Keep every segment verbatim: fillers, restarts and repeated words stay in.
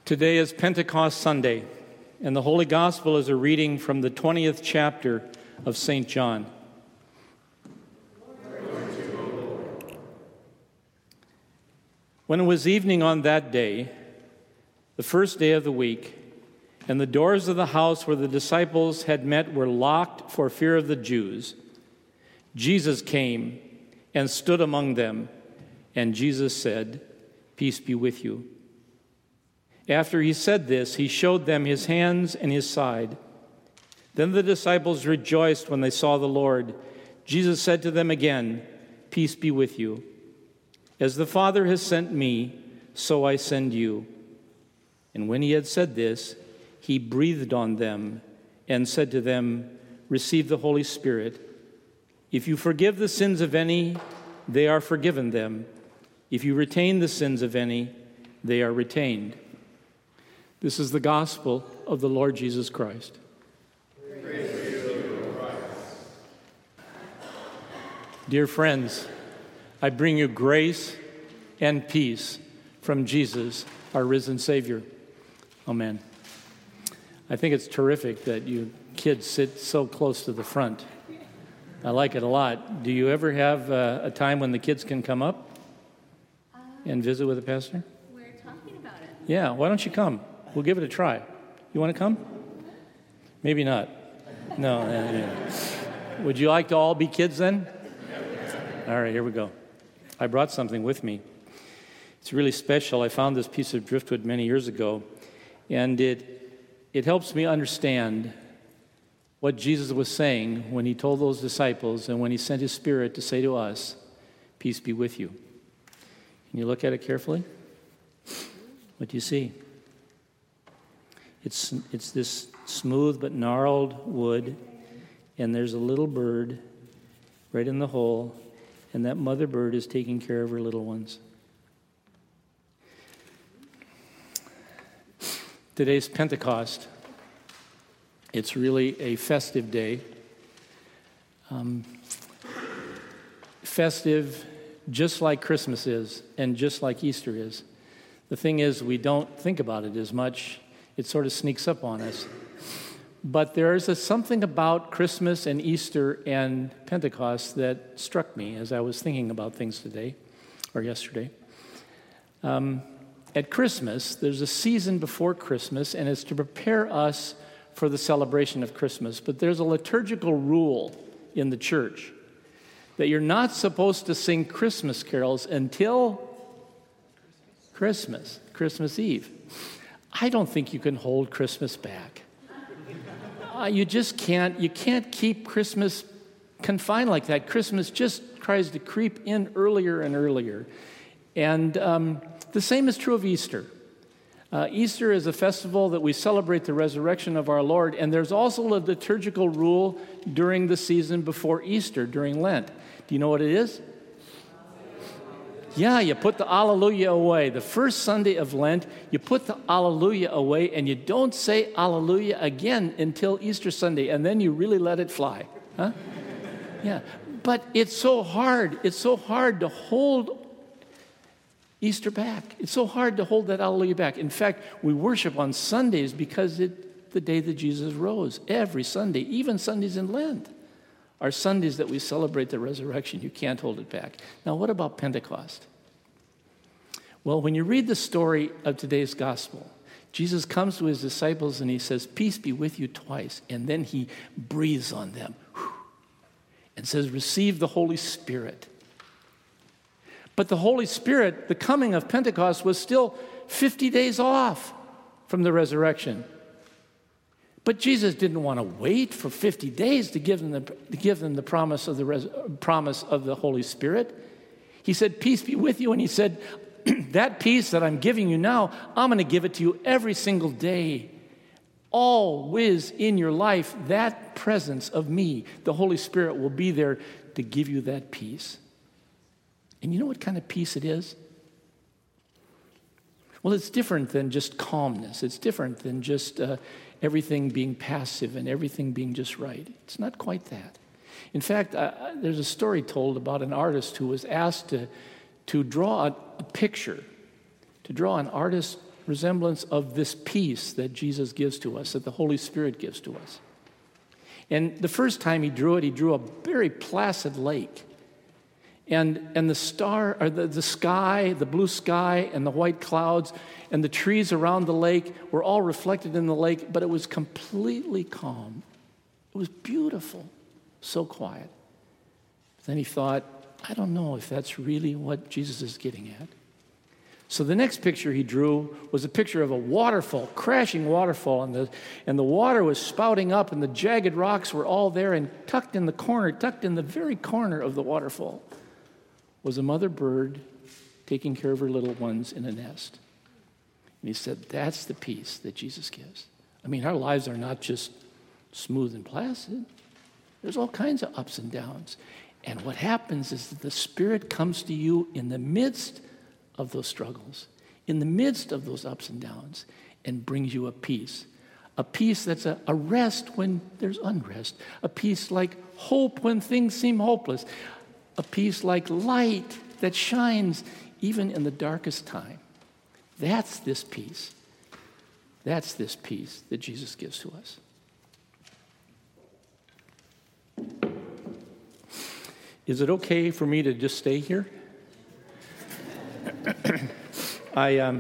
Today is Pentecost Sunday, and the Holy Gospel is a reading from the twentieth chapter of Saint John. When it was evening on that day, the first day of the week, and the doors of the house where the disciples had met were locked for fear of the Jews, Jesus came and stood among them, and Jesus said, "Peace be with you." After he said this, he showed them his hands and his side. Then the disciples rejoiced when they saw the Lord. Jesus said to them again, "Peace be with you. As the Father has sent me, so I send you." And when he had said this, he breathed on them and said to them, "Receive the Holy Spirit. If you forgive the sins of any, they are forgiven them. If you retain the sins of any, they are retained." This is the gospel of the Lord Jesus Christ. Praise to you, Christ. Dear friends, I bring you grace and peace from Jesus, our risen Savior. Amen. I think it's terrific that you kids sit so close to the front. I like it a lot. Do you ever have uh, a time when the kids can come up and visit with the pastor? We're talking about it. Yeah, why don't you come? We'll give it a try. You want to come? Maybe not. No. Uh, yeah. Would you like to all be kids then? All right, here we go. I brought something with me. It's really special. I found this piece of driftwood many years ago, and it it helps me understand what Jesus was saying when he told those disciples and when he sent his Spirit to say to us, "Peace be with you." Can you look at it carefully? What do you see? It's it's this smooth but gnarled wood, and there's a little bird right in the hole, and that mother bird is taking care of her little ones. Today's Pentecost. It's really a festive day. Um, festive just like Christmas is, and just like Easter is. The thing is, we don't think about it as much. It sort of sneaks up on us. But there is a, something about Christmas and Easter and Pentecost that struck me as I was thinking about things today, or yesterday. Um, at Christmas, there's a season before Christmas, and it's to prepare us for the celebration of Christmas. But there's a liturgical rule in the church that you're not supposed to sing Christmas carols until Christmas, Christmas Eve. I don't think you can hold Christmas back. Uh, you just can't, you can't keep Christmas confined like that. Christmas just tries to creep in earlier and earlier. And um, the same is true of Easter. Uh, Easter is a festival that we celebrate the resurrection of our Lord, and there's also a liturgical rule during the season before Easter, during Lent. Do you know what it is? Yeah, you put the Alleluia away. The first Sunday of Lent, you put the Alleluia away, and you don't say Alleluia again until Easter Sunday, and then you really let it fly. Huh? Yeah, but it's so hard. It's so hard to hold Easter back. It's so hard to hold that Alleluia back. In fact, we worship on Sundays because it's the day that Jesus rose. Every Sunday, even Sundays in Lent, are Sundays that we celebrate the resurrection. You can't hold it back. Now, what about Pentecost? Well, when you read the story of today's gospel, Jesus comes to his disciples and he says, "Peace be with you," twice. And then he breathes on them and says, "Receive the Holy Spirit." But the Holy Spirit, the coming of Pentecost, was still fifty days off from the resurrection. But Jesus didn't want to wait for fifty days to give them the, to give them the promise of the res, promise of the Holy Spirit. He said, "Peace be with you," and he said, "That peace that I'm giving you now, I'm going to give it to you every single day. Always in your life, that presence of me, the Holy Spirit, will be there to give you that peace." And you know what kind of peace it is? Well, it's different than just calmness. It's different than just uh, everything being passive and everything being just right. It's not quite that. In fact, uh, there's a story told about an artist who was asked to, to draw a, a picture, to draw an artist resemblance of this peace that Jesus gives to us, that the Holy Spirit gives to us. And the first time he drew it, he drew a very placid lake. And, and the star, or the, the sky, the blue sky, and the white clouds, and the trees around the lake were all reflected in the lake, but it was completely calm. It was beautiful, so quiet. But then he thought, I don't know if that's really what Jesus is getting at. So the next picture he drew was a picture of a waterfall, crashing waterfall, and the, and the water was spouting up, and the jagged rocks were all there, and tucked in the corner, tucked in the very corner of the waterfall, was a mother bird taking care of her little ones in a nest. And he said, that's the peace that Jesus gives. I mean, our lives are not just smooth and placid. There's all kinds of ups and downs. And what happens is that the Spirit comes to you in the midst of those struggles, in the midst of those ups and downs, and brings you a peace. A peace that's a, a rest when there's unrest. A peace like hope when things seem hopeless. A peace like light that shines even in the darkest time. That's this peace. That's this peace that Jesus gives to us. Is it okay for me to just stay here? I, um,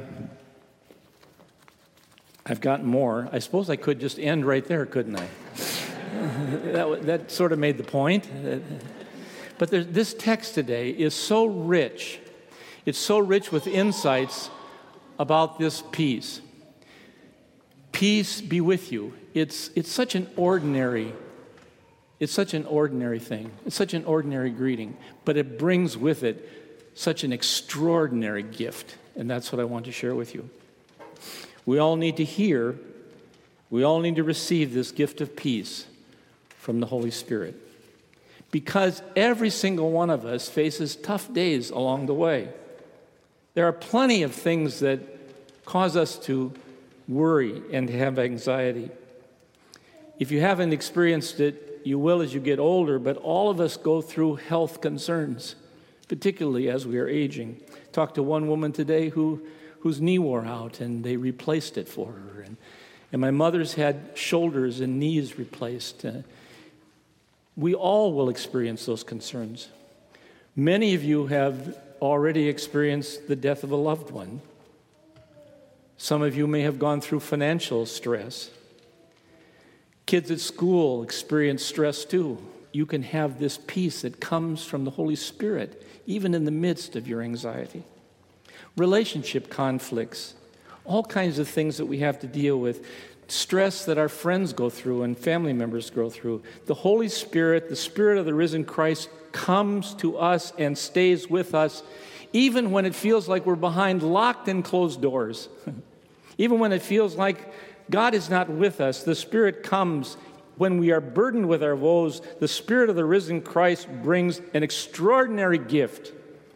I've gotten more. I suppose I could just end right there, couldn't I? that, that sort of made the point. But there, this text today is so rich. It's so rich with insights about this peace. Peace be with you. It's, it's such an ordinary, it's such an ordinary thing. It's such an ordinary greeting. But it brings with it such an extraordinary gift. And that's what I want to share with you. We all need to hear, we all need to receive this gift of peace from the Holy Spirit. Because every single one of us faces tough days along the way. There are plenty of things that cause us to worry and to have anxiety. If you haven't experienced it, you will as you get older, but all of us go through health concerns, particularly as we are aging. Talked to one woman today who, whose knee wore out, and they replaced it for her. And, and my mother's had shoulders and knees replaced. Uh, we all will experience those concerns. Many of you have already experienced the death of a loved one. Some of you may have gone through financial stress. Kids at school experience stress too. You can have this peace that comes from the Holy Spirit, even in the midst of your anxiety. Relationship conflicts, all kinds of things that we have to deal with, stress that our friends go through and family members go through. The Holy Spirit, the Spirit of the risen Christ, comes to us and stays with us, even when it feels like we're behind locked and closed doors. Even when it feels like God is not with us, the Spirit comes. When we are burdened with our woes, the Spirit of the risen Christ brings an extraordinary gift.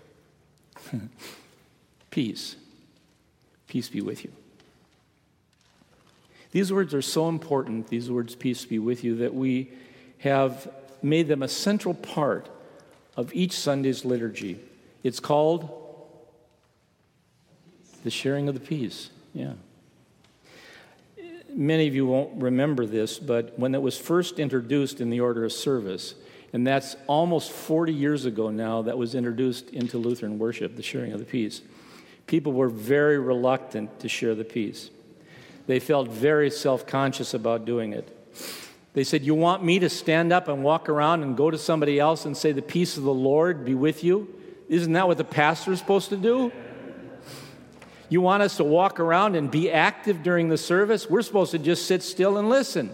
Peace. Peace be with you. These words are so important, these words, peace be with you, that we have made them a central part of each Sunday's liturgy. It's called the sharing of the peace. Yeah. Many of you won't remember this, but when it was first introduced in the order of service, and that's almost forty years ago now that was introduced into Lutheran worship, the sharing of the peace, people were very reluctant to share the peace. They felt very self-conscious about doing it. They said, you want me to stand up and walk around and go to somebody else and say, the peace of the Lord be with you? Isn't that what the pastor is supposed to do? You want us to walk around and be active during the service? We're supposed to just sit still and listen.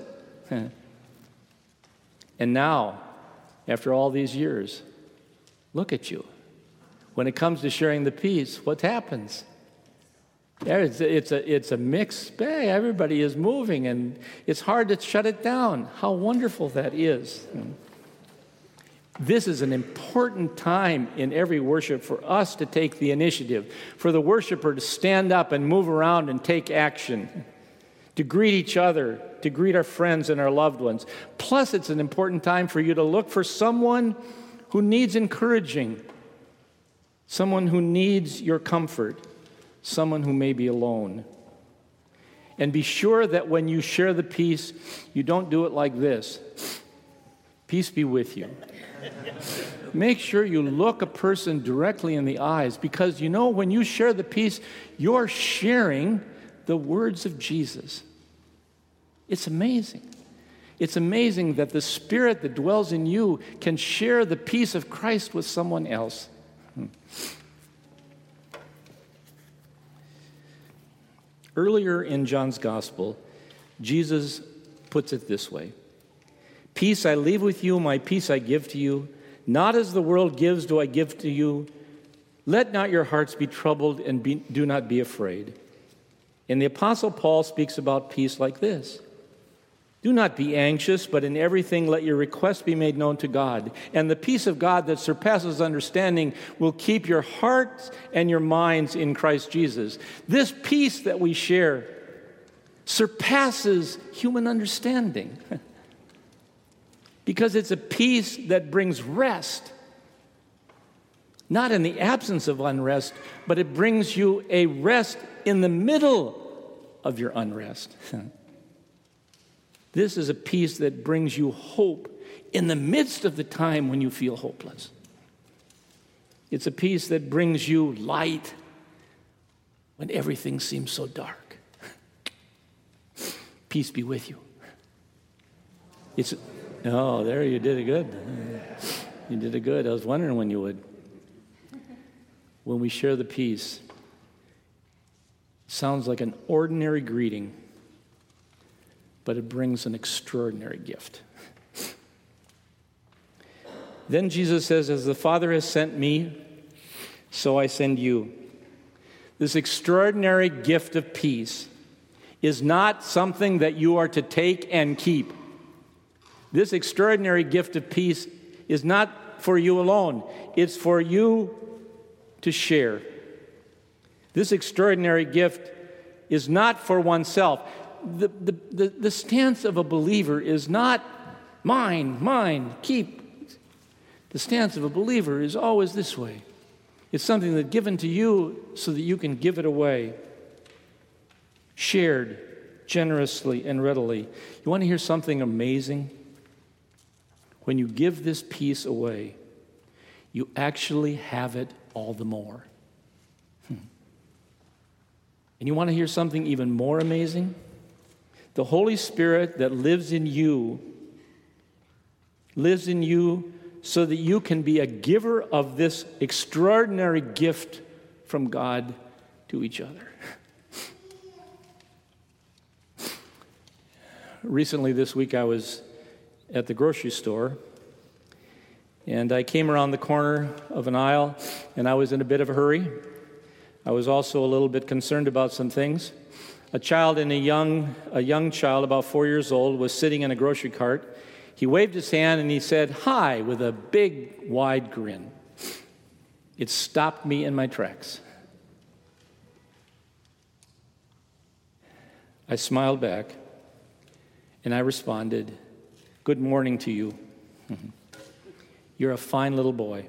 And now, after all these years, look at you. When it comes to sharing the peace, what happens? Yeah, it's, a, it's, a, it's a mixed bag. Everybody is moving, and it's hard to shut it down. How wonderful that is. This is an important time in every worship for us to take the initiative, for the worshiper to stand up and move around and take action, to greet each other, to greet our friends and our loved ones. Plus, it's an important time for you to look for someone who needs encouraging, someone who needs your comfort, someone who may be alone. And be sure that when you share the peace, you don't do it like this. Peace be with you. Make sure you look a person directly in the eyes, because you know when you share the peace, you're sharing the words of Jesus. It's amazing. It's amazing that the Spirit that dwells in you can share the peace of Christ with someone else. Hmm. Earlier in John's Gospel, Jesus puts it this way: "Peace I leave with you, my peace I give to you. Not as the world gives do I give to you. Let not your hearts be troubled, and be, do not be afraid." And the Apostle Paul speaks about peace like this: "Do not be anxious, but in everything let your requests be made known to God. And the peace of God that surpasses understanding will keep your hearts and your minds in Christ Jesus." This peace that we share surpasses human understanding because it's a peace that brings rest. Not in the absence of unrest, but it brings you a rest in the middle of your unrest. This is a peace that brings you hope in the midst of the time when you feel hopeless. It's a peace that brings you light when everything seems so dark. Peace be with you. It's oh, there you did it good. You did it good. I was wondering when you would. When we share the peace, it sounds like an ordinary greeting, but it brings an extraordinary gift. Then Jesus says, "As the Father has sent me, so I send you." This extraordinary gift of peace is not something that you are to take and keep. This extraordinary gift of peace is not for you alone. It's for you to share. This extraordinary gift is not for oneself. The, the, the, the stance of a believer is not mine, mine, keep. The stance of a believer is always this way. It's something that's given to you so that you can give it away. Shared generously and readily. You want to hear something amazing? When you give this peace away, you actually have it all the more. Hmm. And you want to hear something even more amazing? The Holy Spirit that lives in you lives in you so that you can be a giver of this extraordinary gift from God to each other. Recently this week I was at the grocery store, and I came around the corner of an aisle, and I was in a bit of a hurry. I was also a little bit concerned about some things. A child and a young, a young child, about four years old, was sitting in a grocery cart. He waved his hand and he said, "Hi," with a big, wide grin. It stopped me in my tracks. I smiled back, and I responded, "Good morning to you. You're a fine little boy."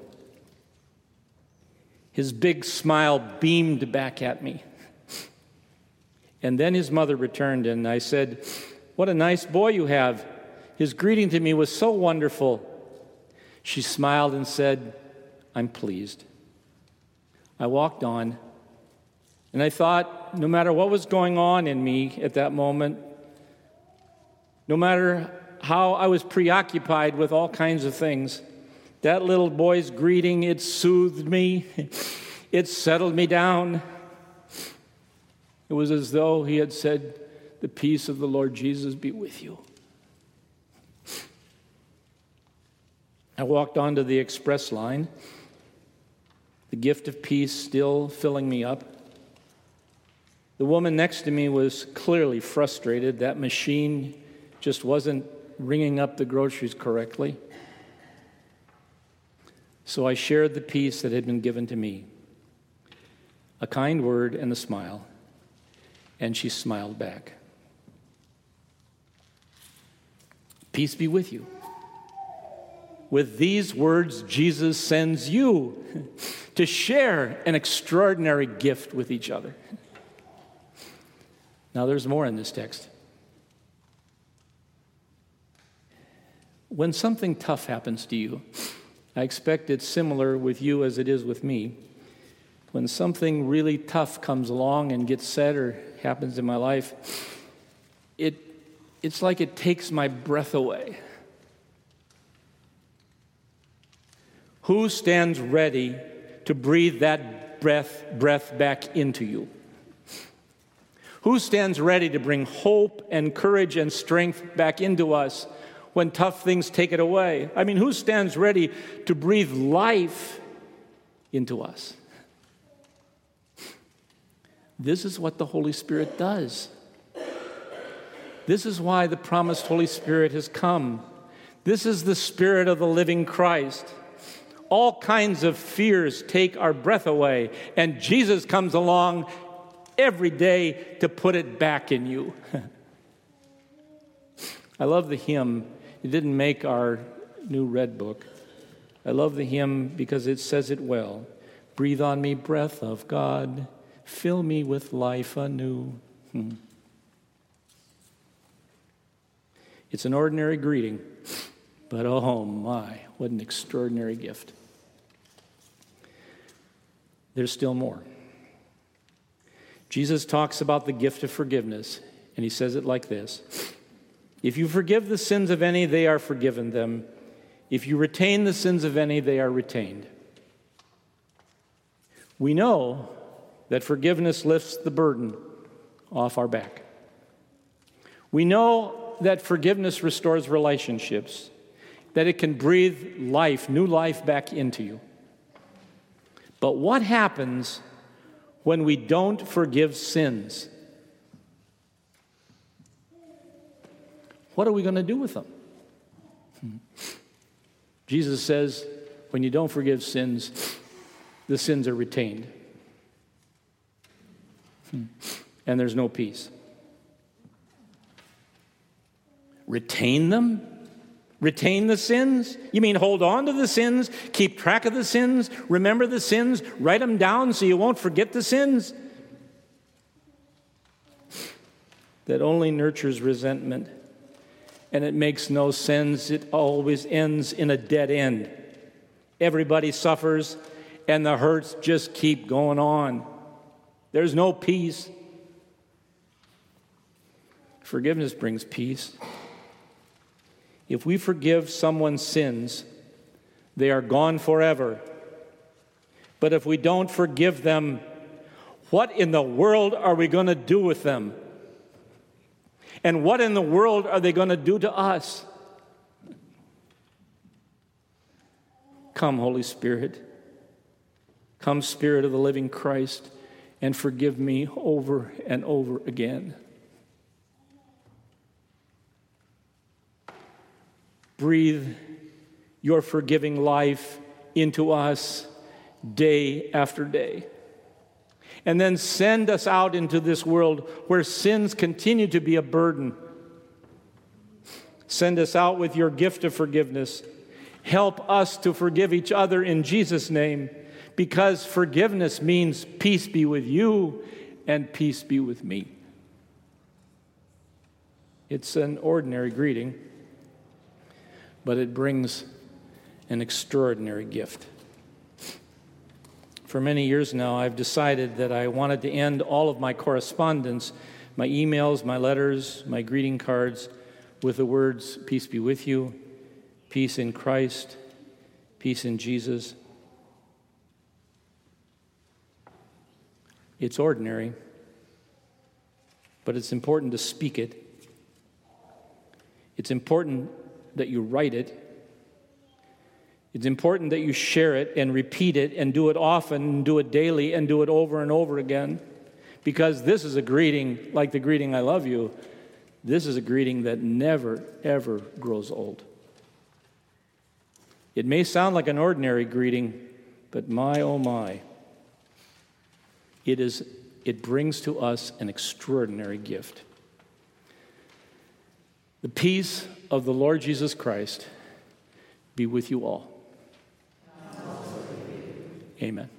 His big smile beamed back at me. And then his mother returned, and I said, "What a nice boy you have. His greeting to me was so wonderful." She smiled and said, "I'm pleased." I walked on, and I thought, no matter what was going on in me at that moment, no matter how I was preoccupied with all kinds of things, that little boy's greeting, it soothed me. It settled me down. It was as though he had said, "The peace of the Lord Jesus be with you." I walked onto the express line, the gift of peace still filling me up. The woman next to me was clearly frustrated. That machine just wasn't ringing up the groceries correctly. So I shared the peace that had been given to me, a kind word and a smile, and she smiled back. Peace be with you. With these words, Jesus sends you to share an extraordinary gift with each other. Now, there's more in this text. When something tough happens to you, I expect it's similar with you as it is with me. When something really tough comes along and gets said or happens in my life, it it's like it takes my breath away. Who stands ready to breathe that breath breath back into you? Who stands ready to bring hope and courage and strength back into us when tough things take it away? I mean, who stands ready to breathe life into us? This is what the Holy Spirit does. This is why the promised Holy Spirit has come. This is the Spirit of the living Christ. All kinds of fears take our breath away, and Jesus comes along every day to put it back in you. I love the hymn. It didn't make our new red book. I love the hymn because it says it well. Breathe on me, breath of God. Fill me with life anew. Hmm. It's an ordinary greeting, but oh my, what an extraordinary gift. There's still more. Jesus talks about the gift of forgiveness, and he says it like this. If you forgive the sins of any, they are forgiven them. If you retain the sins of any, they are retained. We know that forgiveness lifts the burden off our back. We know that forgiveness restores relationships, that it can breathe life, new life back into you. But what happens when we don't forgive sins? What are we going to do with them? Jesus says, when you don't forgive sins, the sins are retained. And there's no peace. Retain them? Retain the sins? You mean hold on to the sins? Keep track of the sins? Remember the sins? Write them down so you won't forget the sins? That only nurtures resentment. And it makes no sense. It always ends in a dead end. Everybody suffers, and the hurts just keep going on. There's no peace. Forgiveness brings peace. If we forgive someone's sins, they are gone forever. But if we don't forgive them, what in the world are we going to do with them? And what in the world are they going to do to us? Come, Holy Spirit. Come, Spirit of the living Christ, and forgive me over and over again. Breathe your forgiving life into us day after day. And then send us out into this world where sins continue to be a burden. Send us out with your gift of forgiveness. Help us to forgive each other in Jesus' name, because forgiveness means peace be with you and peace be with me. It's an ordinary greeting, but it brings an extraordinary gift. For many years now, I've decided that I wanted to end all of my correspondence, my emails, my letters, my greeting cards, with the words, peace be with you, peace in Christ, peace in Jesus. It's ordinary, but it's important to speak it. It's important that you write it. It's important that you share it and repeat it and do it often and do it daily and do it over and over again, because this is a greeting like the greeting I love you. This is a greeting that never, ever grows old. It may sound like an ordinary greeting, but my, oh my, it is. It brings to us an extraordinary gift. The peace of the Lord Jesus Christ be with you all. Amen.